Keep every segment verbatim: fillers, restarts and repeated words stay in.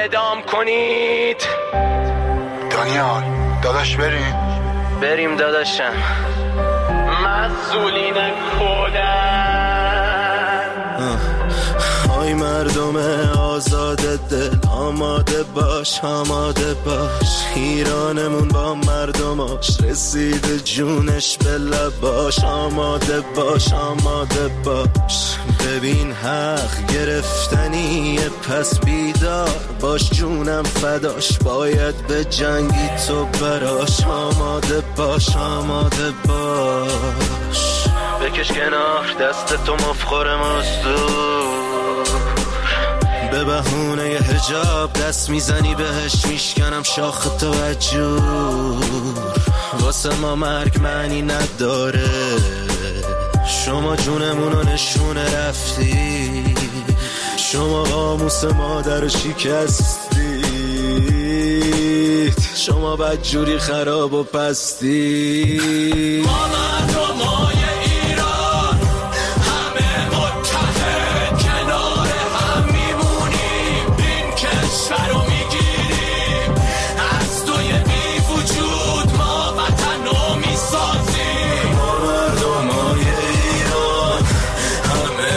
اعدام کنید. دانیال داداش بریم بریم داداشم. مسئولین کودن های مردم آزاد دل، آماده باش آماده باش، ایرانمون با مردماش رسید جونش به لباش. آماده باش آماده باش، ببین حق گرفتنیه پس بیدار باش، جونم فداش باید به جنگی تو براش. آماده باش آماده باش، بکش کنار دست تو مفخور مزدور، به بهونه ی حجاب دست میزنی بهش میشکنم شاخ توجور. واسه ما مرگ معنی نداره، شما جونمونو نشونه رفتی، شما قاموس مادر شکستید، شما بدجوری خراب و پستی. ما مردمای ایران همه متحد کنار هم میمونیم، این کشور رو میگیریم از توی بی وجود، ما وطن رو میسازیم. ما مردمای ایران همه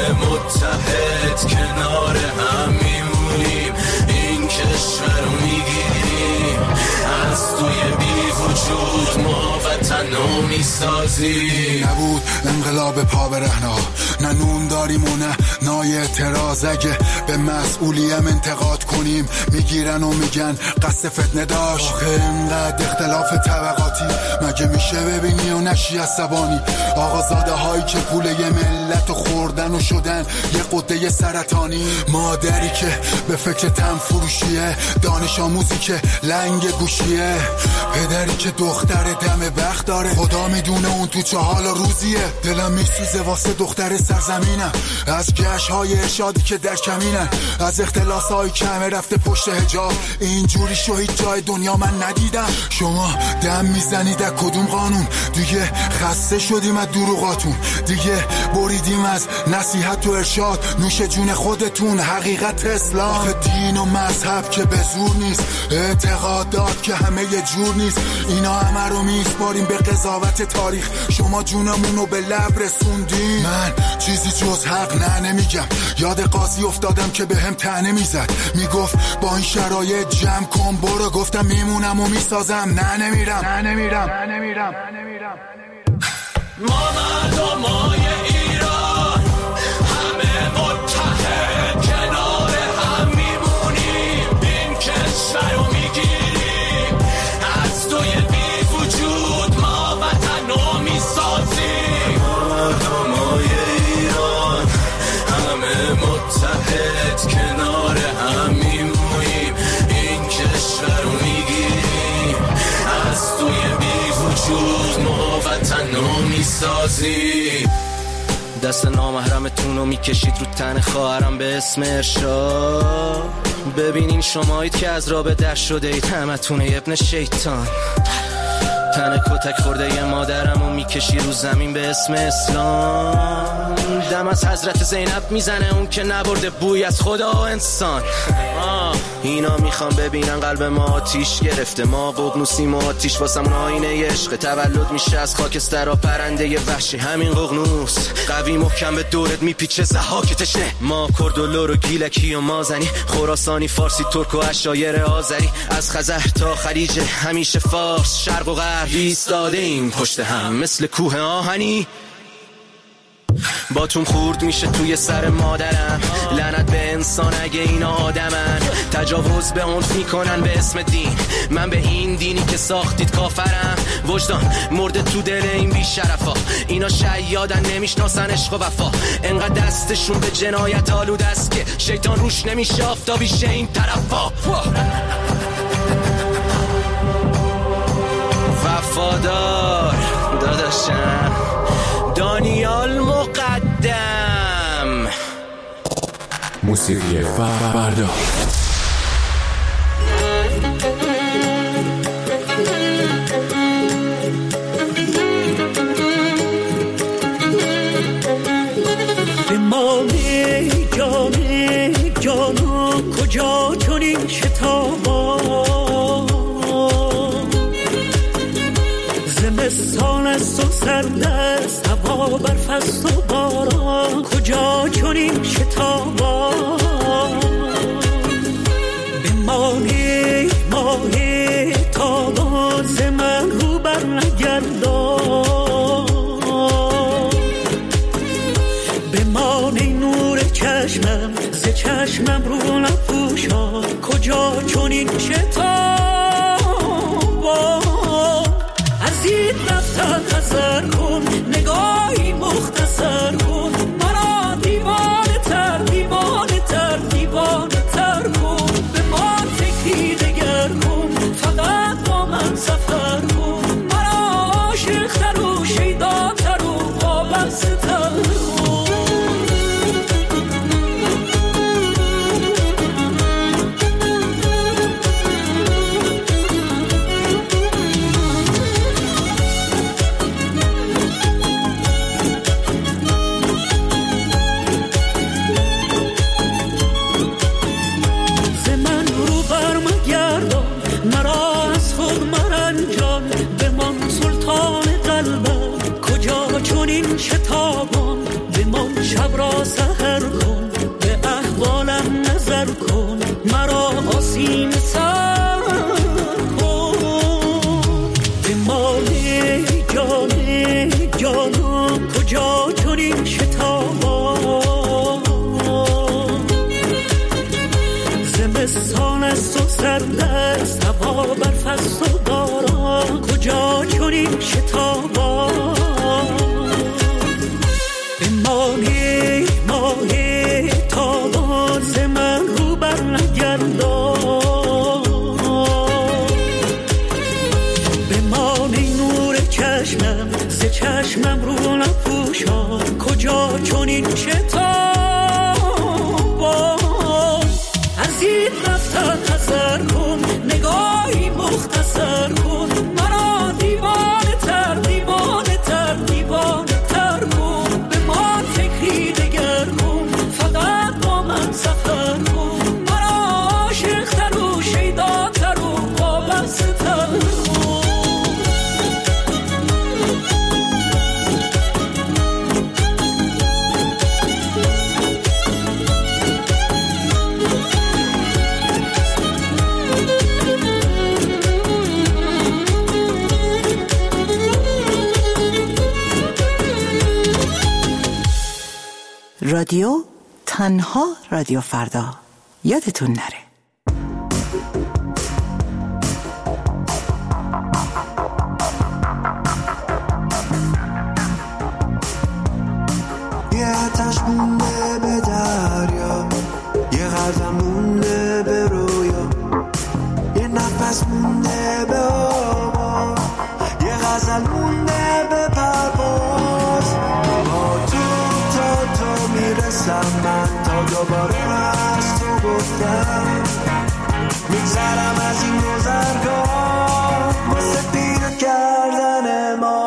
متحد کنار هم میمونیم، این کشور رو میگیریم از توی بی وجود، ما وطن رو میسازیم. نبود انقلاب پا به رهنا، نه نون داریم و نه نای اعتراض. اگه به مسئولیم انتقاد کنیم میگیرن و میگن قصد فتنه داشت. آخه اینقدر اختلاف طبقاتی مگه میشه ببینی و نشی عصبانی؟ آقازاده هایی که پول یه ملت و خوردن و شدن یه قده سرطانی. مادری که به فکر تن فروشیه، دانش آموزی که لنگ گوشیه، پدری که دختر دم بخت داره، خدا میدونه اون تو چه حال و روزیه. دلم میسوزه واسه دختر سرزمینم، از گشت های ارشادی که در کمینن، از اختلاس های که همه رفته پشت حجاب. اینجوری شو هیچ جای دنیا من ندیدم. شما دم میزنید از کدوم قانون؟ دیگه خسته شدیم از دروغاتون، دیگه بریدیم از نصیحت و ارشاد، نوش جون خودتون حقیقت اسلام. آخه دین و مذهب که به زور نیست، اعتقادات که همه یه جور نیست، اینا همه رو میسپاریم به قضاوت تاریخ. شما جونمونو به لب رسوندین، من چیزی جز حق نه نمیگم. یاد قاضی افتادم که به هم طعنه میزد، میگفت با این شرایط جمع کن برو. گفتم میمونم و میسازم، نه نمیرم نه نمیرم نه نمیرم نه نمیرم. ما مردمای ایران همه متحد کنار هم میمونیم، این کشور رو میگیریم از توی بی وجود، ما وطن رو میسازیم. ما مردمای ایران همه متحد کنار هم میمونیم، این کشور رو میگیریم از توی بی وجود، ما وطن رو میسازیم. دست نامحرمتون رو میکشید رو تن خواهرم به اسم ارشاد. ببینین شمایید که از راه به در شده اید، همتون ابن شیطان. تن کتک خورده ی مادرم رو میکشی رو زمین به اسم اسلام. دم از حضرت زینب میزنه اون که نبرده بوی از خدا و انسان. آه. اینا میخوان ببینن قلب ما آتیش گرفته، ما ققنوسیم و آتیش واسمون آینه عشق. تولد میشه از خاکستر پرنده ی وحشی، همین ققنوس قوی محکم به دورت میپیچه زحاک تشنه. ما کرد و لور و گیلکی و مازنی، خراسانی فارسی ترک و عشایر آذری، از خزر تا خلیج همیشه فارس، شرق و غرب ایستاده ایم پشت هم مثل کوه آهنی. باتون خورد میشه توی سر مادرم، لعنت به انسان اگه اینا آدمن. تجاوز به عنف میکنن به اسم دین، من به این دینی که ساختید کافرم. وجدان مرده تو دل این بیشرفا، اینا شیادن نمیشناسن عشق و وفا. انقدر دستشون به جنایت آلود است که شیطان روش نمیشه آفتابیشه این طرفا. وفادار داداشم دانیال مقدم. موسیقی فردا. امام جان جانو کجا چون چنین شتابان زمستان است و سرد است هوا برف است و باران کجا چنین شتابان بمانی ماهی تابان ز من رو بر نگردان بمانی نور چشمم ز چشمم رو نپوشان کجا چنین شتابان از این رفتن نظر کن نگاهی مختصر کن مرا دیوانه تر دیوانه تر دیوانه تر کن به من فکری دگر کن فقط با من سفر کن مرا عاشق تر و شیدا تر و وابسته تر چنین شتابان بمان شب را سحر کن به احوالم نظر کن مرا آسین سر کن بمان جان جانم کجا چنین شتابان زمستان است و سرد است هوا برف است و باران کجا چنین شتابان ماهی ماهی تابان ز من رو بر نگردان بمانی نور چشمم ز چشمم رو نپوشان کجا چنین شتابان از این رفتن نظر کن نگاهی مختصر کن مرا دیوانه تر دیوانه تر دیوانه تر کن به من فکری دگر کن فقط با من سفر کن مرا عاشق تر و شیدا تر و وابسته تر رادیو تنها رادیو فردا یادتون نره. یه آتش مونده به دریا یه قدم مونده به رویا یه نفس مونده به آوا یه غزل مونده به پرواز با تو تا تو میرسم من تا دوباره از تو گفتم میگذرم از این گذرگاه واسه پیدا کردن ما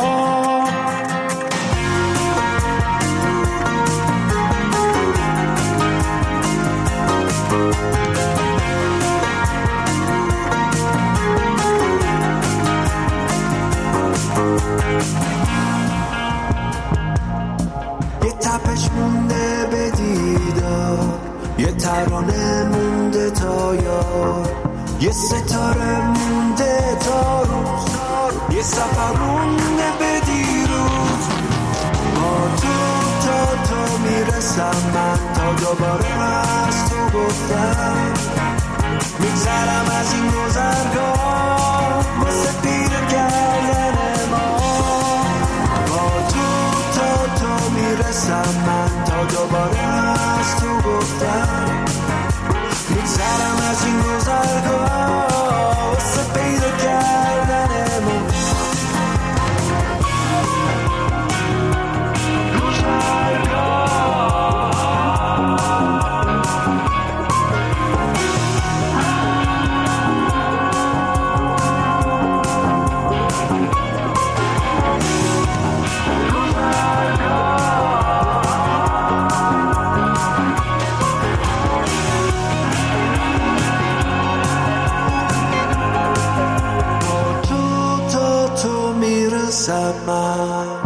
یه تپش مونده به دیدار یه ترانه مونده تا یار یه ستاره مونده تا روز یه سفر مونده به دیروز با تو تا تو میرسم من تا دوباره از تو گفتم میگذرم از این گذرگاه واسه پیدا کردن ما با تو تا تو میرسم من تا دوباره از تو گفتم میگذرم از این گذرگاه واسه پیدا کردن ما میرسم من.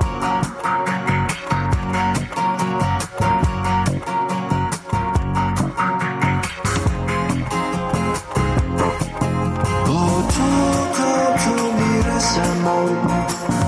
با تو تا تو میرسم من.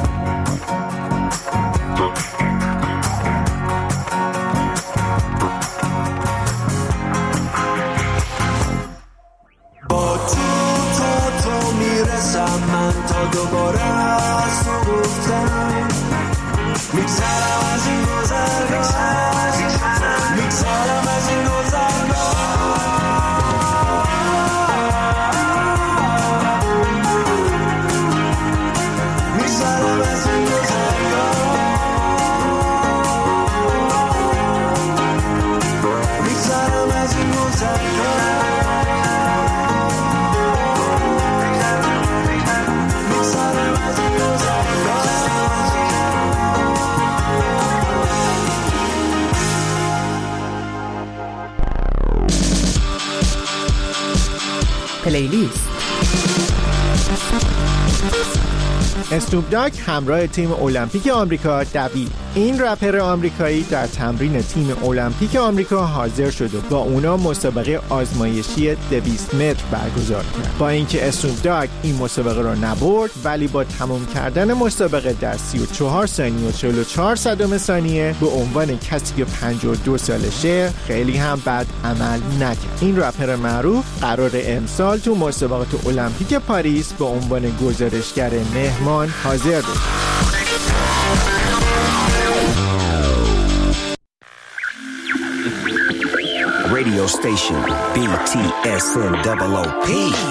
با تو تا تو میرسم من، تا دوباره از تو گفتم میگذرم از این گذرگاه، میگذرم از این گذرگاه، میگذرم از این گذرگاه، میگذرم از این گذرگاه. پلیلیست. اسنوپ داگ همراه تیم المپیک آمریکا دوید. این رپر آمریکایی در تمرین تیم المپیک آمریکا حاضر شد و با اونا مسابقه آزمایشی دویست متر برگزار کرد. با اینکه اسنوپ داگ این مسابقه را نبرد، ولی با تمام کردن مسابقه در سی و چهار ثانیه و چهل و چهار صدم ثانیه به عنوان کسی که پنجاه و دو سالشه خیلی هم بد عمل نکرد. این رپر معروف قرار امسال تو مسابقات المپیک پاریس به عنوان گزارشگر مهمان حاضر بود. Radio station B T S N O O P.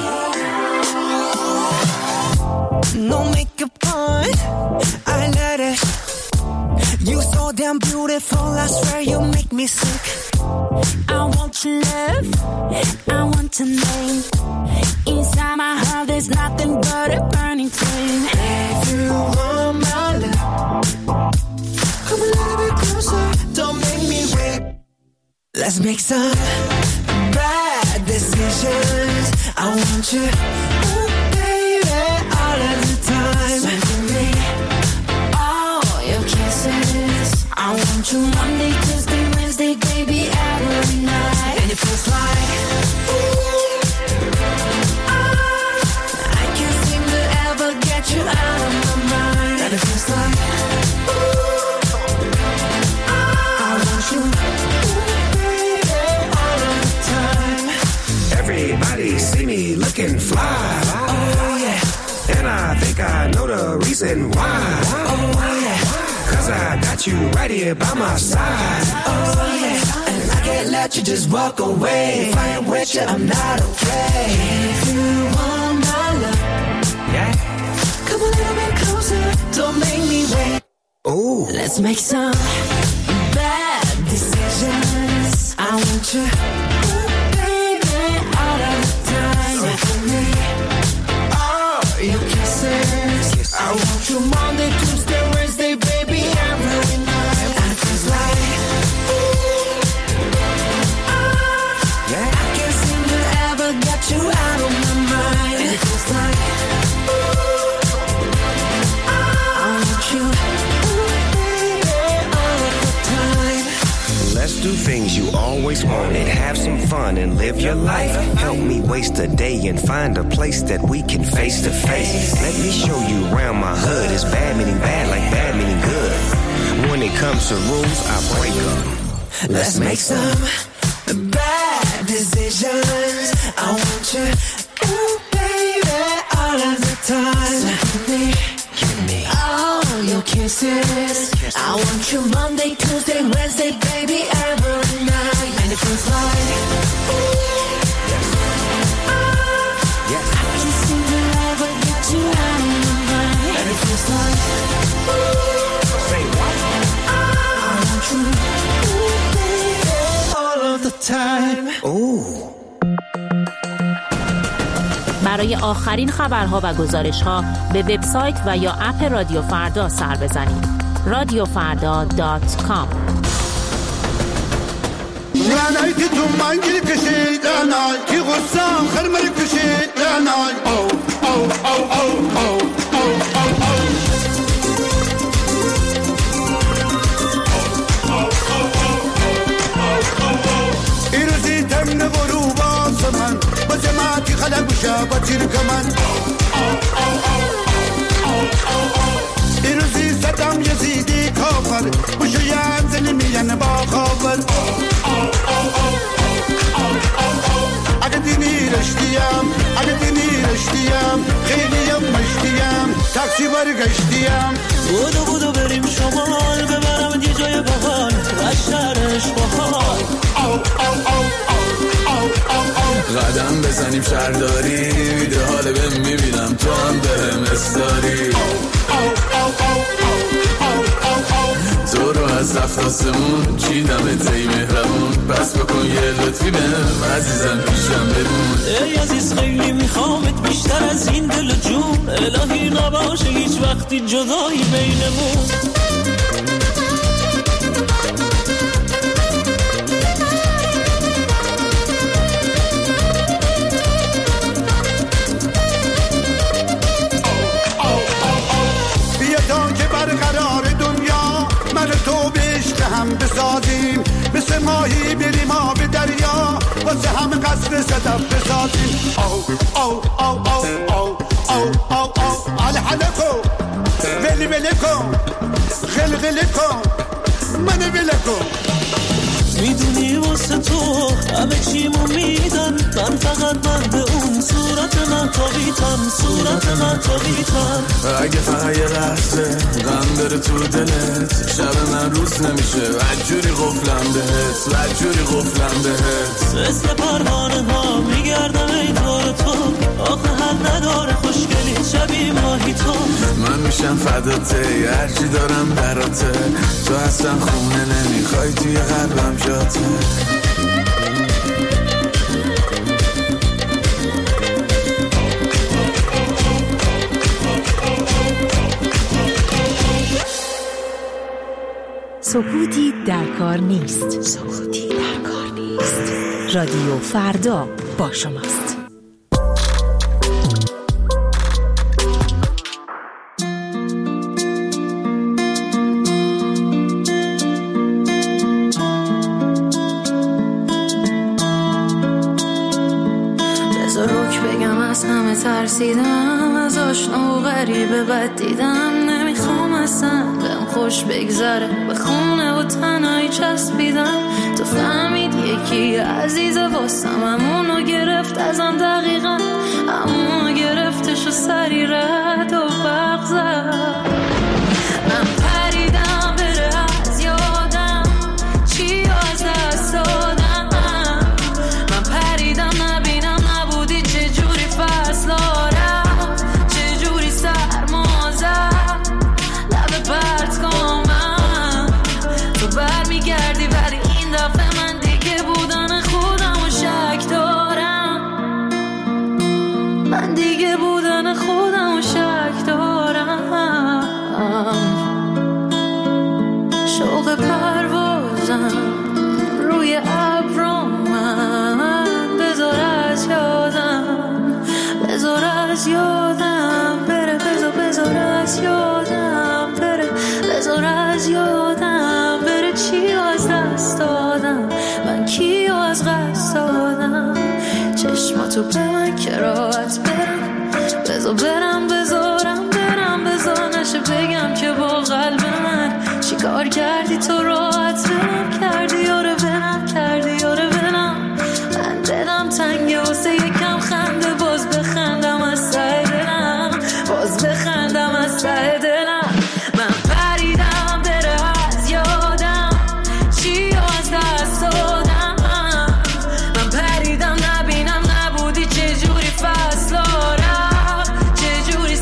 No makeup on, I let it. You so damn beautiful, I swear you make me sick. I want your love, I want your name. Inside my heart there's nothing but a burning flame. If you want my love, come a little bit closer, don't make me wait. Let's make some bad decisions. I want you, oh baby, all of the time. So give me all your kisses. I want you Monday, Tuesday, Wednesday, baby, every night. And it feels like ooh, I can't seem to ever get you out of my mind. And it feels like ooh, I want you. Everybody see me looking fly. Oh yeah. And I think I know the reason why. Oh yeah. Cause I got you right here by my side. Oh yeah. And I can't let you just walk away. If I ain't with you, I'm not okay. If you want my love, yeah, come a little bit closer, don't make me wait. Ooh. Let's make some bad decisions. I want you, your kisses. I want you Monday, Tuesday, Wednesday, baby, every night. And it feels like ooh, yeah. I can't seem to ever get you out of my mind. And it feels like ooh, I want you, ooh, baby, all of the time. Let's do things you always wanted. Have some fun and live your life. Help me waste a day and find a place that we can face to face. Let me show you around my hood. It's bad meaning bad like bad meaning good. When it comes to rules, I break them. Let's make some bad decisions. I want you, ooh baby, all of the time. So give me, give me all your kisses. I want you Monday, Tuesday, Wednesday, baby, every night. And it feels like ooh, yes. I can't seem to ever get you out of my mind. And it feels like ooh, say what? I want you, ooh baby, all of the time. Ooh. برای آخرین خبرها و گزارش‌ها به وبسایت و یا اپ رادیو فردا سر بزنید. رادیو فردا دات کام. لعنتی تو من گیر کشید لعنای کی غصام خرمر کشید لعنای او او او او او او او على بوشا بطير كمان ایروزی صدام یزیدی کافر بوشو ینزل میان با خاور اگه دینی رشتیم اگه دینی رشتیم خیلیم مشتیم تاکسی برگشتیم بودو بودو بریم شمال ببرم یه جای باحال رشترش باحال قدم بزنیم شهرداری ویده حال بهم میبینم تو هم بهم استاری تو رو از رفت آسمون چیدم تی مهربون پس بکن یه لطفی بهم عزیزم پیشم بمون ای عزیز خیلی میخوامت بیشتر از این دل جون الهی نباشه هیچ وقتی جدایی بینمون هم بسازیم مثل ماهی بریم آب دریا واسه هم قصر صدف بسازیم او او او او او او او او علی حلکو ولی ولی کن خل خل کن من ولی کن میدونی واسه تو همه چیمو میدن من فقط من به اون صورت مطابیتم صورت مطابیتم اگه فقط یه لحظه غم بره تو دلت شب من روز نمیشه وجوری غفلم بهت وجوری غفلم بهت مثل پروانه ها میگردم ای دور تو آخه حل نداره خوشگلی شبیه ماهی تو من میشم فداته هرچی دارم براته تو اصلا خونه نمیخوای توی قلبم جاته سکوتی در کار نیست سکوتی در کار نیست رادیو فردا با شماست. ترسیدم از آشنا و غریبه بد دیدم نمیخوام اصلا بهم خوش بگذره به خونه و تنهایی چسبیدم تو فهمید یکی عزیزه واسم همونو گرفت ازم دقیقا همونو گرفتش و سری رد و بغزم من پریدم بره از یادم چی از دست دادم من پریدم نبینم نبودی چجوری فصلارم چجوری سرمازم لب پرت کنم تو بر میگردی ولی این دفعه من دیگه بودن خودم و شک دارم من دیگه بودن خودم و شک دارم شوق پروازم روی ابرم من بذار از یادم بذار از یادم بره بذار بذار از یادم بره بذار از یادم بره چی از دست دادم من کی از قصد دادم چشماتو به من که راحت برم بذار برم بذارم برم بذار نشه بگم که با قلب من چی کار کردی تو راحت برم کردی یاره برم کردی یاره برم من دلم تنگه واسه یکم خنده باز بخندم از ته دلم باز بخندم از ته دلم من پریدم بره از یادم چی از دست دادم من پریدم نبینم نبودی چجوری فصلارم چجوری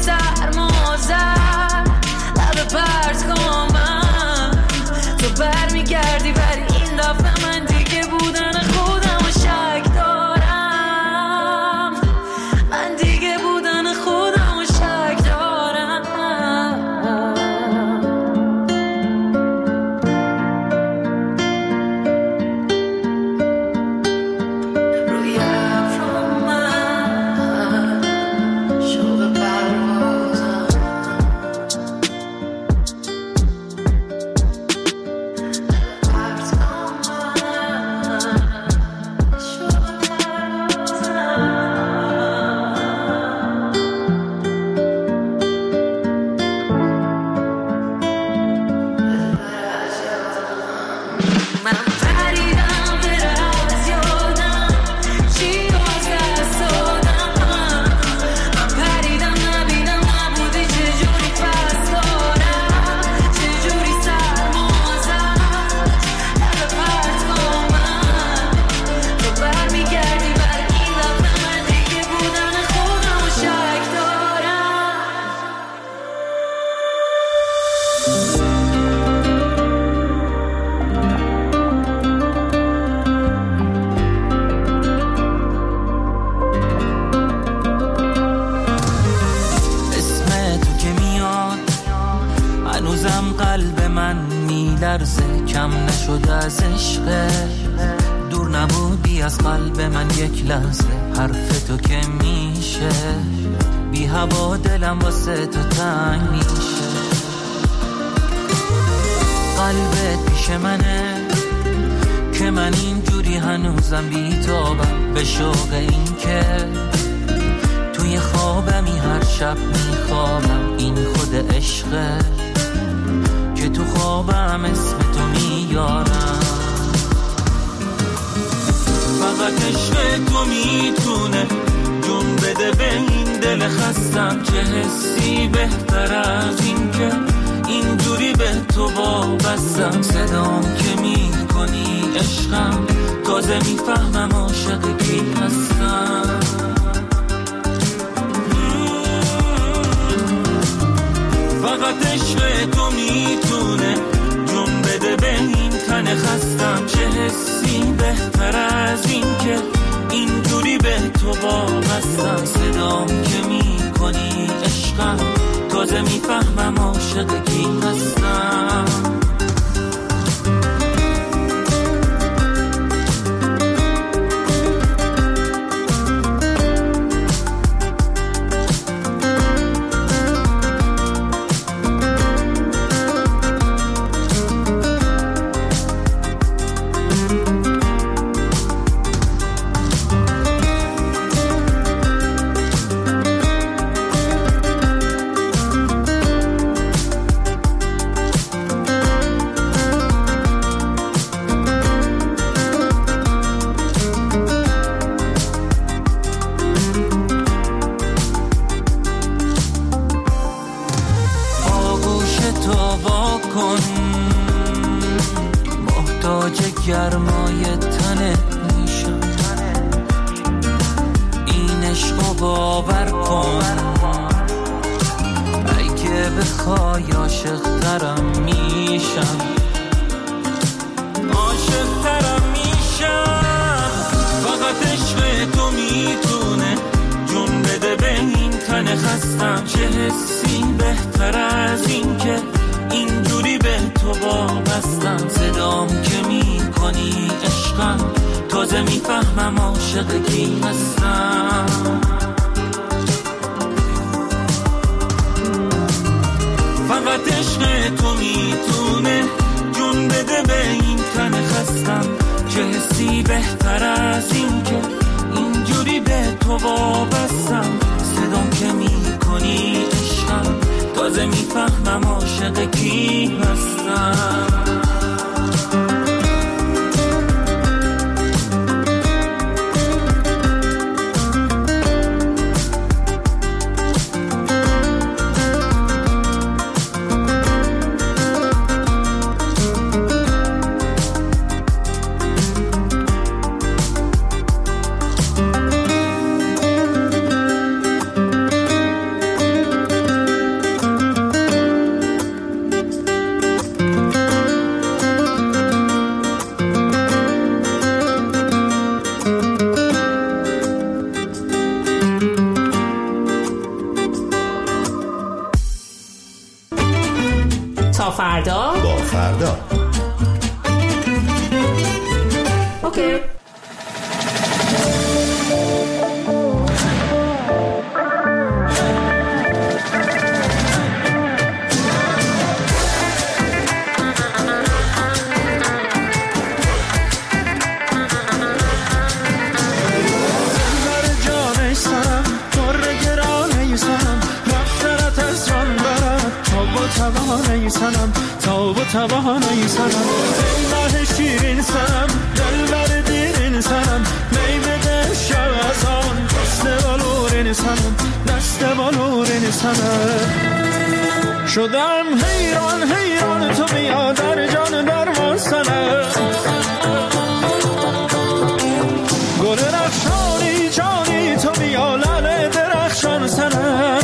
سرمازم لب پرت کنم تو بر میگردی ولی این میلرزه کم نشده از عشق. دور نبودی از قلب من یک لحظه، حرف تو که میشه بی هوا دلم واسه تو تنگ میشه. قلبت پیش منه که من اینجوری هنوزم بی‌تابم به شوق این که توی خوابمی هر شب میخوابم. این خود عشقه که تو خوابم اسم تو میارم. فقط عشق تو میتونه جون بده به این دل خستم. چه حسی بهتر از این که اینجوری به تو وابستم. صدام که میکنی عشقم تازه میفهمم عاشق کی هستم. فقط عشق تو میتونه جون بده به این تن خستم. چه حسی بهتر از این که اینجوری به تو وابستم. صدام که میکنی عشقم تازه میفهمم عاشق کی هستم. گرمای تنت میشم. این عشقو باور کن اگه بخوای عاشق ترم میشم. عاشق ترم میشم. فقط عشق تو میتونه جون بده به این تن خستم. چه حسی بهتر از این که اینجوری به تو وابستم. صدام که میکنی عشقم تازه میفهمم عاشق کی هستم. فقط عشق تو میتونه جون بده به این تن خستم. چه حسی بهتر از این که اینجوری به تو وابستم. صدام که میکنی عشقم تازه میفهمم عاشق کی هستم. فردا با فردا اوکی. سنم تا با توانایی سنم ای ماه شیرین سنم دلبر دیرین سنم می بده شوزان دست بالورین سنم دست بالورین سنم شدم حیران حیران تو بیا در جان درمان سنم گل رخشانی جانی تو بیا لعل درخشان سنم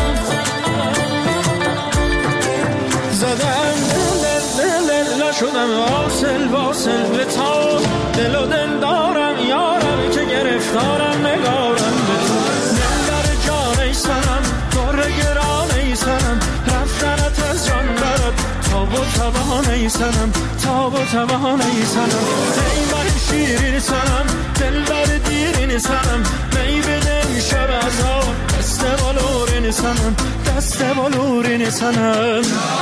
زدم دل دل دل شدم واصل واصل به تا دل و دل دارم یارم که گرفتارم نگارم به تو دل در جان ایسانم دور گران ایسانم رفتنت از جان برد تا با توان ای سنم، تاب و توان ای سنم، ای ماه شیرین سنم، دلبر دیرین سنم، می بدم شب از آن دست بالورین سنم، دست بالورین سنم.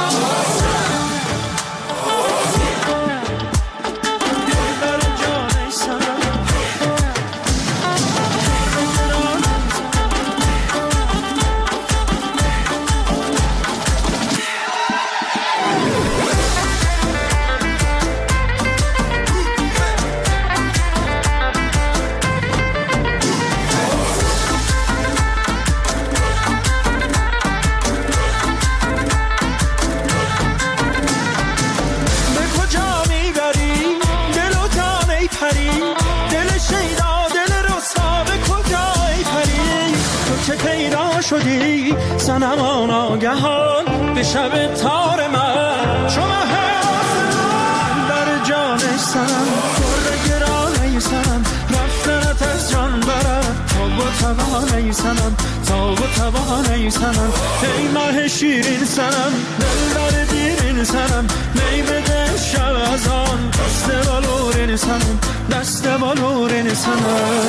شدی سنمان آگهان به شب تار من، شما هستم در جانش سنم، پر گرانه سنم، رفتنت از جان برم، تاب و توانه سنم، تاب و توانه سنم، ای ماه شیرین سنم، دلبر دیرین سنم، می بده شب از آن دست بالورین سنم، دست بالورین سنم.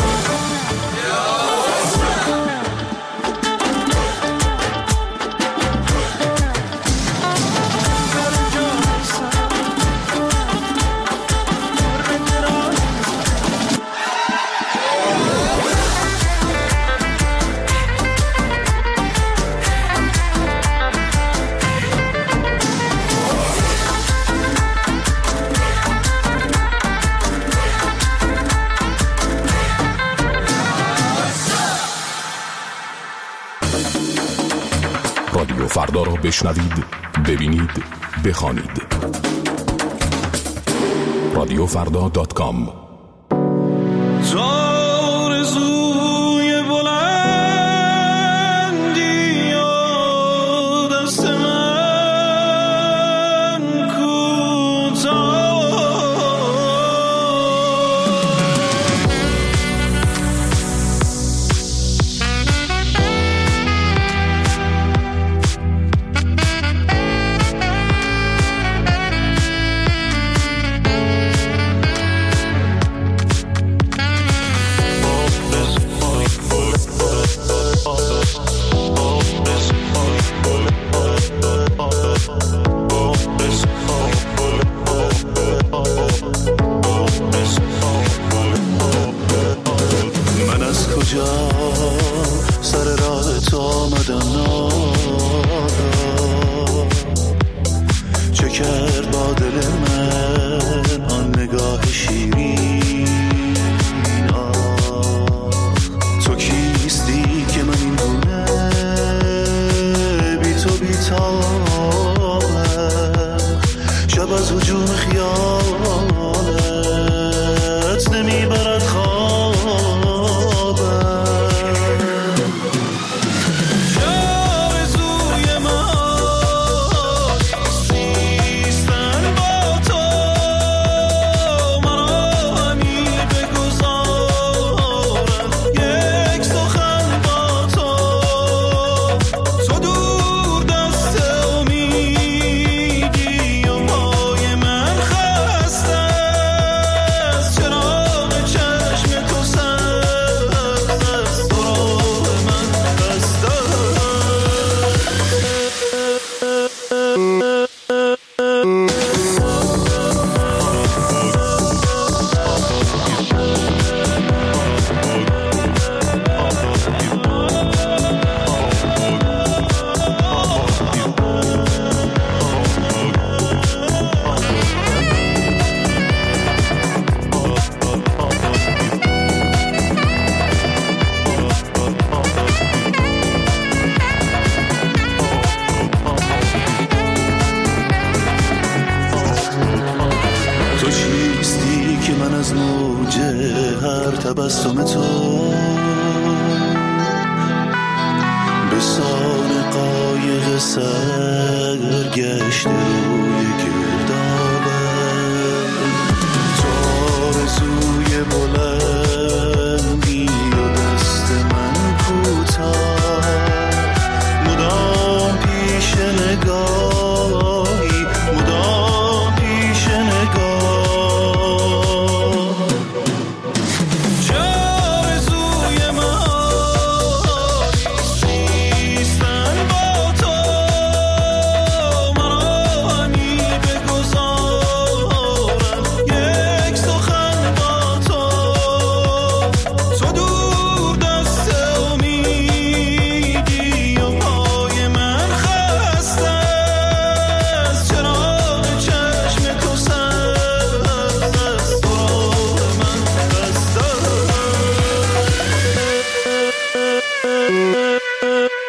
رادیو فردا را بشنوید، ببینید، بخوانید. رادیو فردا دات کام. تبسم تو به سان قایق سرگشت روی گردابه تو آرزوی بلندی و دست من کوتاه مدام پیش نگاهی مدام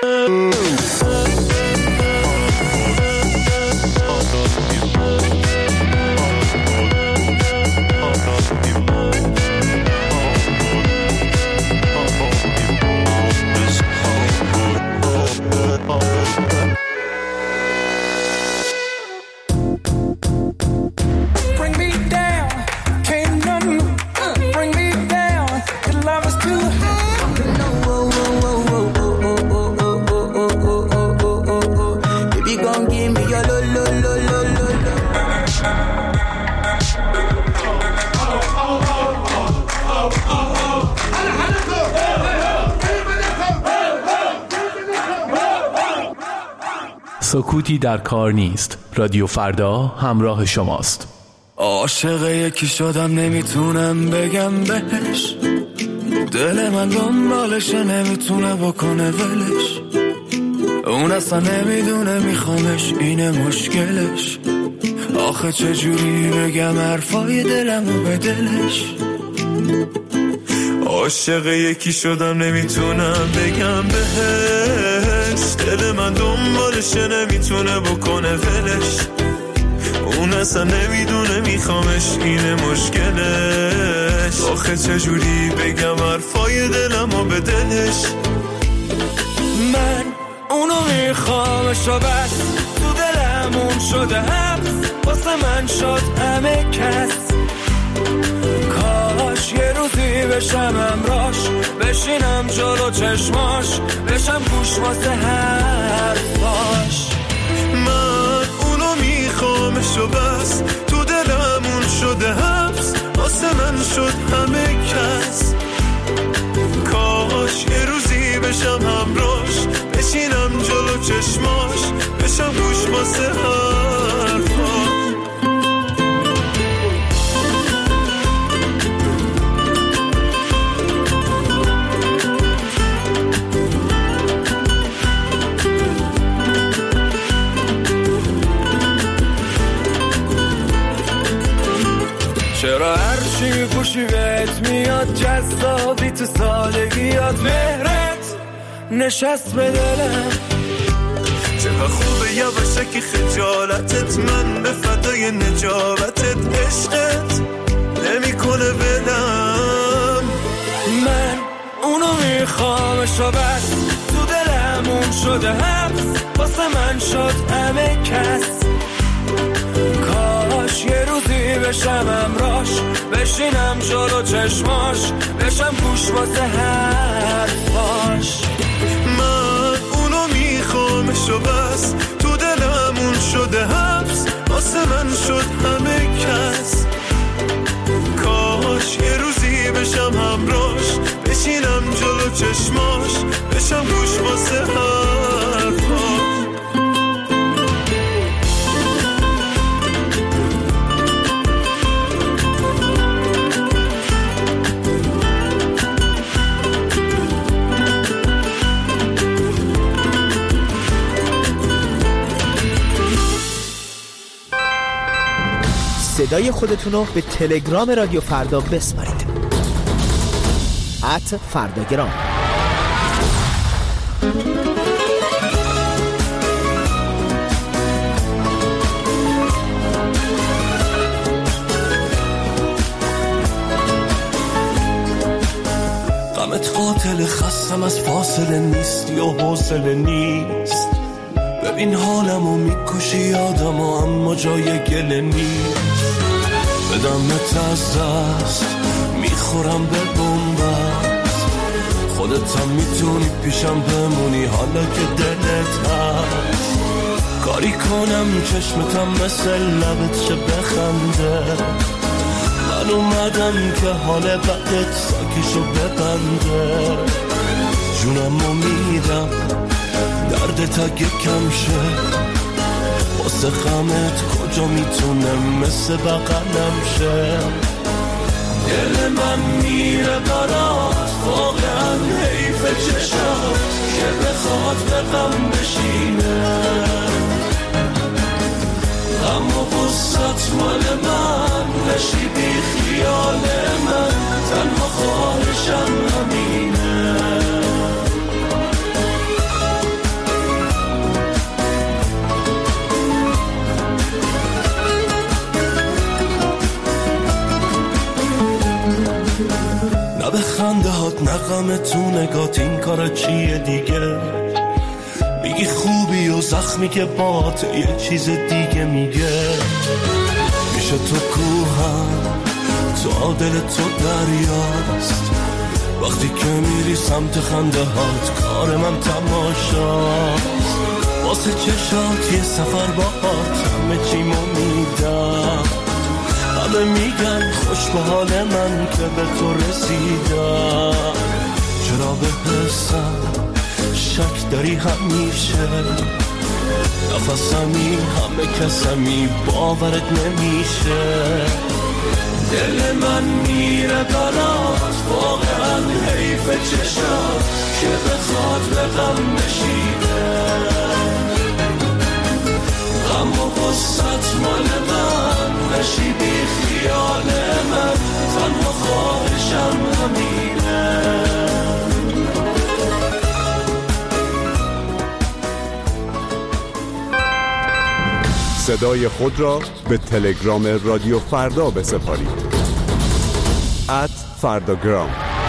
سکوتی در کار نیست. رادیو فردا همراه شماست. عاشق یکی شدم نمیتونم بگم بهش، دل من دنبالشه نمیتونه بکنه ولش، اون اصلا نمیدونه میخوامش اینه مشکلش، آخه چجوری بگم حرفای دلمو به دلش. عاشق یکی شدم نمیتونم بگم بهش، دل من دنبالشه نمیتونه بکنه ولش، اون اصلا نمیدونه میخوامش اینه مشکلش، آخه چجوری بگم حرفای دلمو به دلش. من اونو میخوامش و بس، تو دلمون شده حبس، واسه من شد همه کس، کاش یه روزی بشم همراش، بشینم جلو چشماش، بشم گوش واسه حرفاش. من اونو میخوامش و بس، تو دلمون شده حبس، واسه من شد همه کس، کاش یه روزی بشم همراش، بشینم جلو چشماش، بشم گوش واسه حرفاش. چرا هرچی میپوشی بهت میاد جذابی، تو سادگیات مهرت نشست به دلم، چقدر خوبه یواشکی خجالتت، من به فدای نجابتت، عشقت نمیکنه ولم. من اونو میخوامش و بس، تو دلمون شده حبس، واسه من شد همه کس، کاش یه روزی بشم همراش، بشینم جلو چشماش، بشم گوش واسه حرفاش. من اونو میخوامش و بس، تو دلمون شده حبس، واسه من شد همه کس، کاش یه روزی بشم همراش، بشینم جلو چشماش، بشم گوش واسه حرفاش. صدای خودتون رو به تلگرام رادیو فردا بسپارید. ات فرداگرام. غمت قاتل، خستم از فاصله نیستی و حوصله نیست، ببین حالمو میکشی یادمو اما جای گله نیست، بدمت از دست میخورم به بنبست، خودت هم میتونی پیشم بمونی حالا که دلت هست، کاری کنم چشمتم مثل لبت چه بخنده، من اومدم که حال بدت ساکیشو ببنده، جونمو میدم دردت اگه کم شه، واسه غمت کجا میتونه مثل بغلم شه، دل من میره برات، واقعا حیف چشات که بخواد به غم بشینه، غم و غصت مال من، نشی بی خیال من، تنها خواهشم همینه. رقم تو نگات این کارا چیه دیگه؟ میگی خوبی و زخمی که بات یه چیز دیگه میگه. میشه تو کوهم تو دل تو دریاست، وقتی که میری سمت خنده هات کار من تماشاست. واسه چشات یه سفر با هات همه چیمو میدم، همه میگن خوش به حال من که به تو رسیدم. چرا به حسم شک داری همیشه؟ نفسمی همه کسمی باورت نمیشه. دل من میره برات واقعا حیف چشات که بخواد به غم نشینه. غم و غصت مال من نشی بی خیال من، تنها خواهشم همینه. صدای خود را به تلگرام رادیو فردا بسپارید. ات فرداگرام.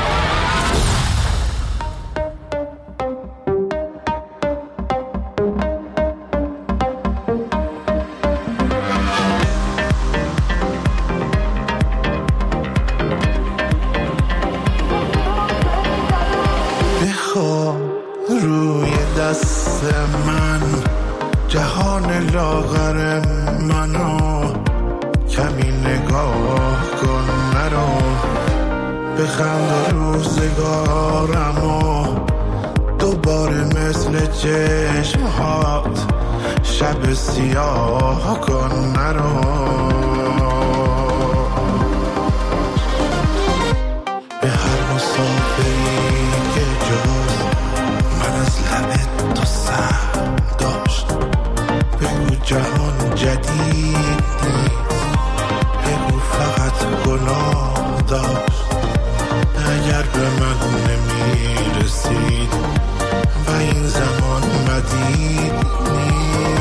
بخواب روی دست من جهان لاغر منو، کمی نگاه کن مرا، بخند روزگارمو دوباره مثل چشمهات شب سیاه کن مرا. به هر مسافری که جز من از لب تو سهم داشت، بگو جهان جدید نیست، بگو فقط گناه داشت. اگر به من نمی رسید و این زمان مدید نیست.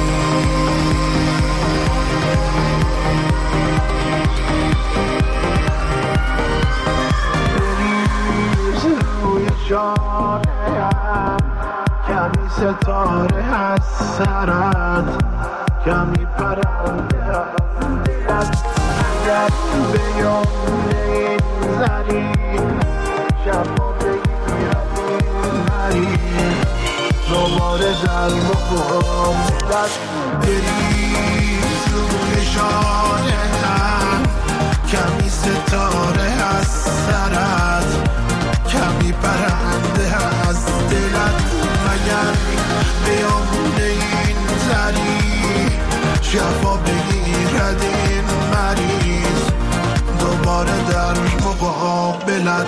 بریز روی جانم، کمی ستاره از سرت، کمی پرنده از دلت. اگر به یمن این زنی شبا بگیرم این مری، دوباره در مقابلت. بریز روی شانم، کمی ستاره از سرت، کمی پرنده از دلت. مگر بیامون این زری شفا بگیرد این مریض، دوباره در مقابلت.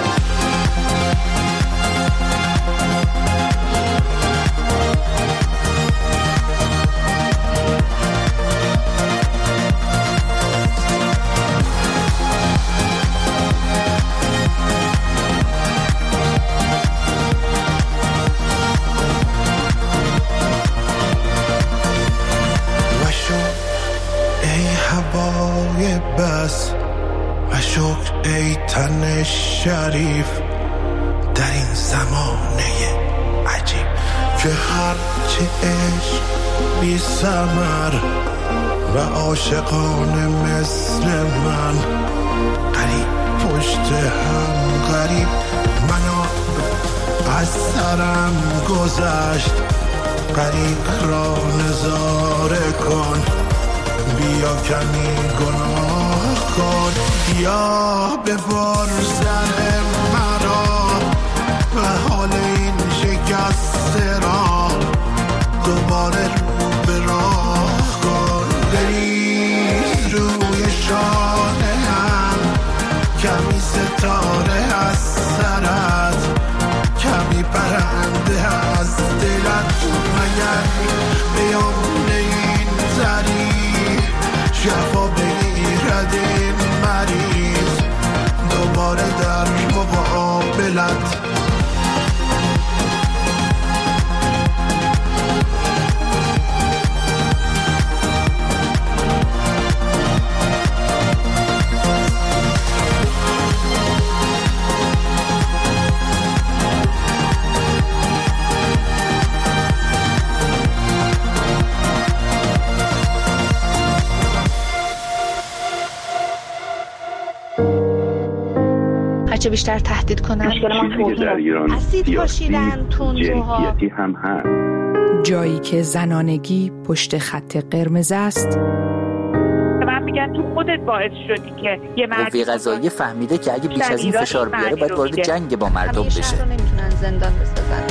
بس و شکر ای تن شریف در این زمانه عجیب، که هرچه عشق بی ثمر و عاشقانه مثل من، قریب پشت هم قریب. منو از سرم گذشت، قریب را نظاره کن، بیا کمی گناه کن، بیا ببار سر مرا و حال این شکست را دوباره رو به راه کن. بریز روی شانه هم، کمی ستاره از سرت، کمی پرنده از دلت. مگر بیامون این زری شفا بگیرد این مریض، دوباره در مقابلت. هرچه بیشتر تهدید کنن. مشکل ما توهین اسید پاشیدن تندروها هم هست. جایی که زنانگی پشت خط قرمز است. من میگم تو خودت باعث شدی که یه مرد قوه قضاییه فهمیده که اگه بیش از این فشار بیاره باید وارد جنگ با مردم بشه. همیشه رو نمیتونن زندان بسازن.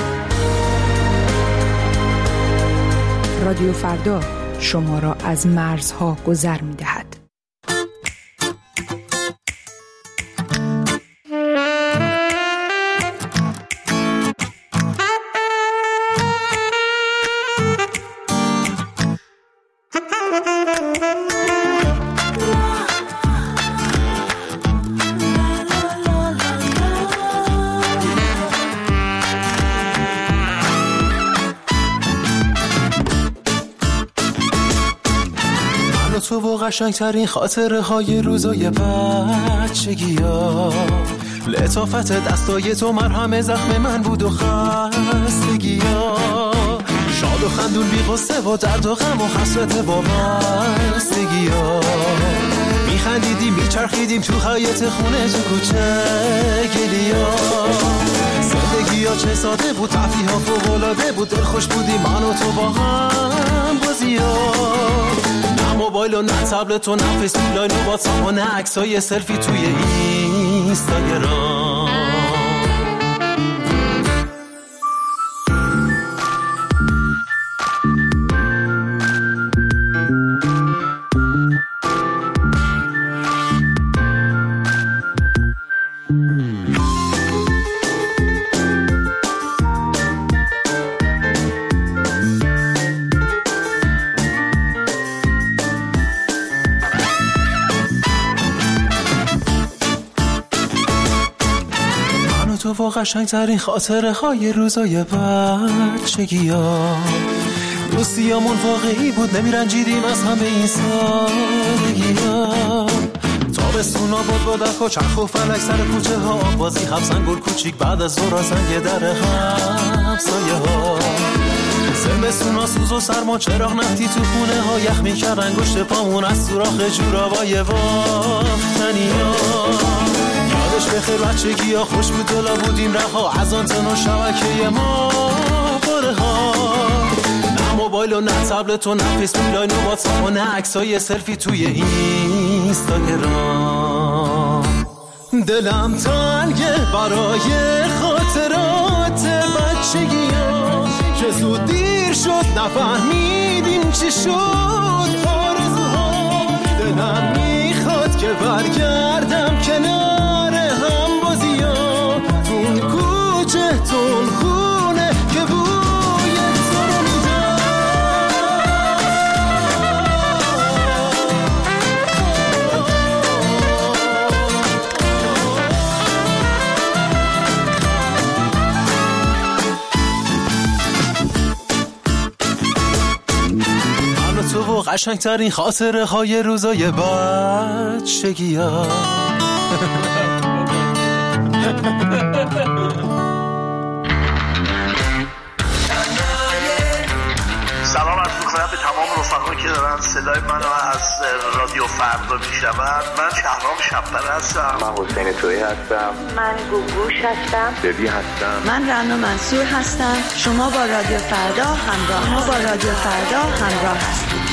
رادیو فردا شما را از مرزها گذر می‌دهد. تو و قشنگترین خاطره های روزای بچگی ها، لطافت دستای تو مرهم زخم من بود و خستگی ها، شاد و خندون بی غصه و درد و غم و حسرت وابستگی ها، میخندیدیم میچرخیدیم تو حیاط خونه تو کوچه گلیا، زندگی ها چه ساده بود، تفریح ها فوق‌العاده بود، دل خوش بودیم من و تو با هم بازی ها، نه موبایل و نه تبلت و نه فیسبوک لاین و واتساپ و نه عکسای سلفی توی اینستاگرام. تو و قشنگترین خاطره های روزای بچگی ها، دوستیامون واقعی بود، نمیرنجیدیم از همه این سادگی ها، تابستونا بود با دخ و چرخ و فلک سر کوچه ها، بازی حبسن گل کوچیک بعد از ظهر سنگ در همسایه ها، زمستونا سوز و سرما چراغ نفتی تو خونه ها، یخ میکرد انگشت پامون از سوراخ جورابای وافتنی ها، یادش بخیر بچگی ها خوش بود دلا بودیم رها، از آنتن و شبکه ما باره ها، نه موبایل و نه تبلت و نه فیسبوک لاین و واتساپ و نه عکسای سلفی توی اینستاگرام. دلم تنگه برای خاطرات بچگی ها، چه زود دیر شد نفهمیدیم چی شد آرزوها، دلم میخواد که برگردم کنار هم بازی ها، تون کوچه تون خونه که بوی تو رو میدم. من تو و قشنگترین خاطره های روزای بچگی ها. سلام عرض می‌کنم به تمام رفقا که دارن صدای منو از رادیو فردا میشنون. من شهرام شب‌پره هستم. من حسین تویی هستم. من گوگوش هستم. ببی هستم. من رنا منصور هستم. شما با رادیو فردا همراه ما با رادیو فردا همراه هستید.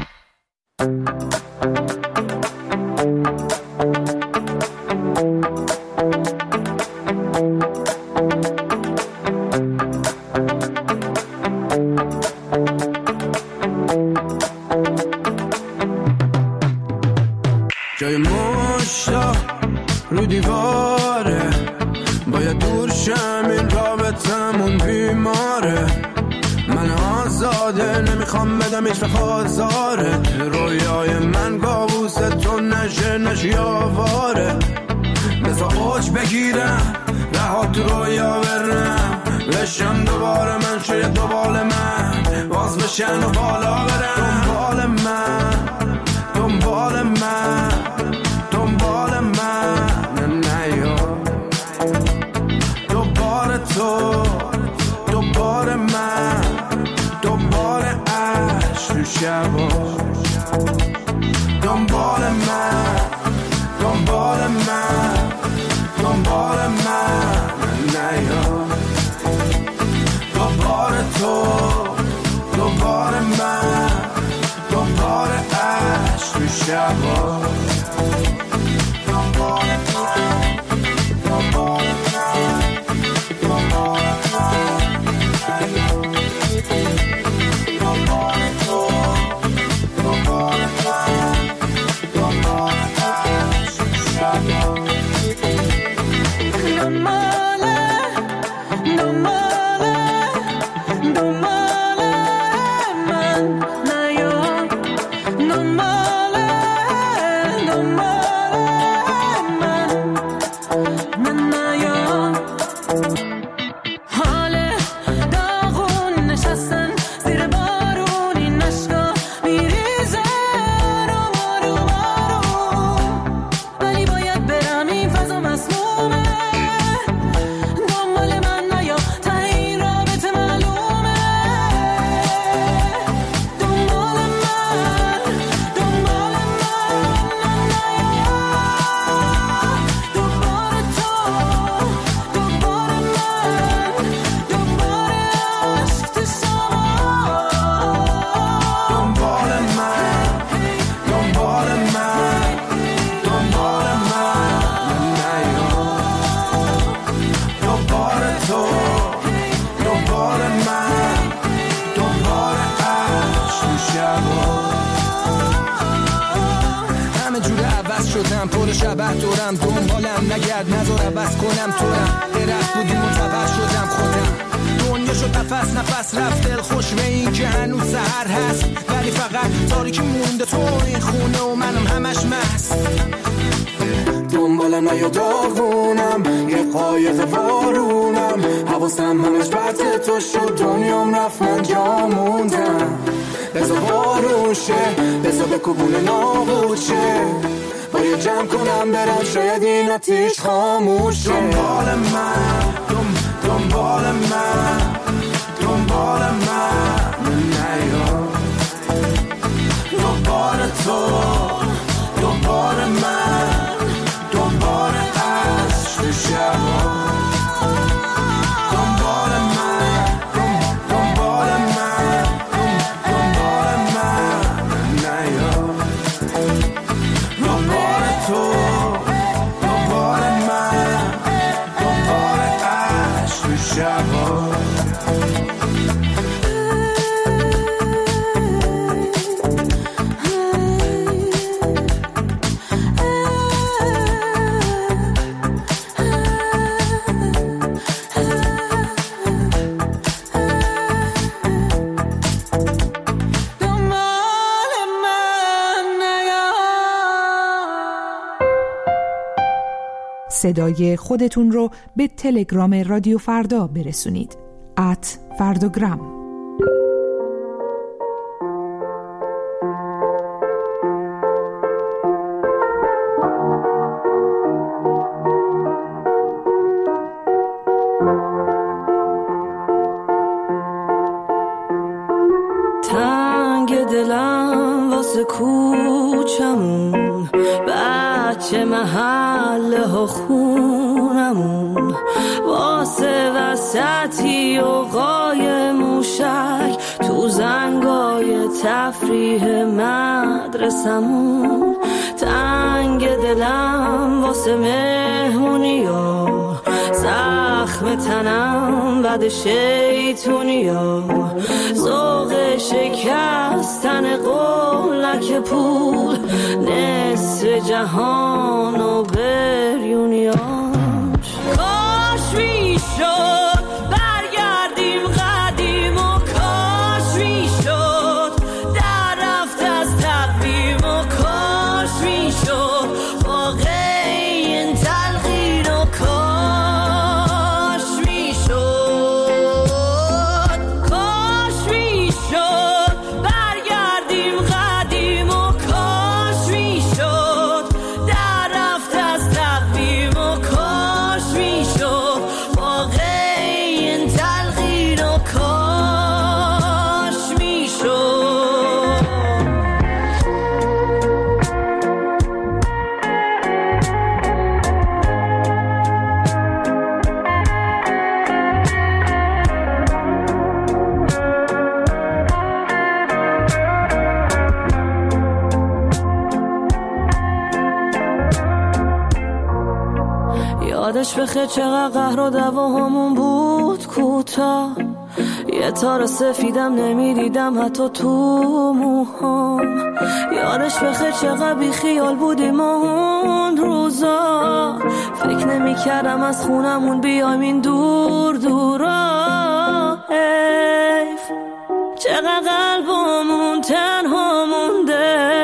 جای مشتا رو دیواره، باید دور شم این رابطمون بیماره، من آزاده نمیخوام بدم هیچ وقت آزارت، رویای من کابوس تو نشه نشی آواره، مثل اوج بگیرم رها تو رویا برم، بشم دوباره من شاید دوباره من باز بشن و بالا برم، دنبال من دنبال من دنبال من نیا، دوباره تو دوباره من دوباره عشق تو شبا، دنبال من دنبال من دنبال شبا شبه دورم دنبالم نگرد نظر عوض کنم تورم درخت بودیم و تبر شدم خودم دنیا شد نفس نفس رفت دل خوش به این که هنوز سحر هست ولی فقط تاریکی مونده تو این خونه و منم همش مست دنبالم نیا داغونم یه قایق وارونم حواسم همش بطه تو شد دنیام رفت من جا موندم بزا بارون شه بزا به کبول نابود شه باید جمع کنم برم شاید این آتیش خاموشه دنبال من دم دنبال من دنبال من نیا دنبال تو دنبال من دنبال عشق تو شبا دنبال من دنبال من دنبال من نیا دنبال تو دنبال من دنبال عشق تو شبا صدای خودتون رو به تلگرام رادیو فردا برسونید. ات فرداگرام. تنگ دلم واسه کوچمون بچه محله ها خونمون واسه وسطی و قای موشک تو زنگای تفریح مدرسمون تنگ دلم واسه مهمونی و زخم تنم بد شیطونی و ذوق شکستن قولک پول نصف جهان و بریونیاش کاش میشد برگردیم قدیم و کاش میشد در رفت از تقویم و کاش میشد واقع این تلقین و کاش میشد کاش میشد برگردیم قدیم و کاش میشد در رفت از تقویم و یادش بخیر چقدر قهر و دواهامون بود کوتاه، یه تار سفیدم نمیدیدم حتی تو موهام. یادش بخیر چقدر بی خیال بودیم اون روزا، فکر نمی کردم از خونمون بیایم این دور دورا. حیف چقدر قلبمون تنها مونده،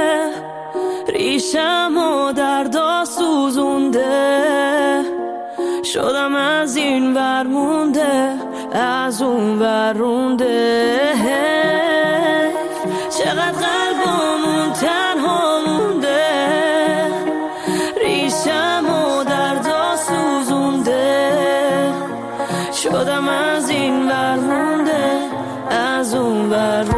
ریشم و دردا سوزونده، شدم از این ور مونده از اون ور رونده. چقدر قلبمون تنها مونده، ریشم و دردا سوزونده، شدم از این ور مونده از اون ور.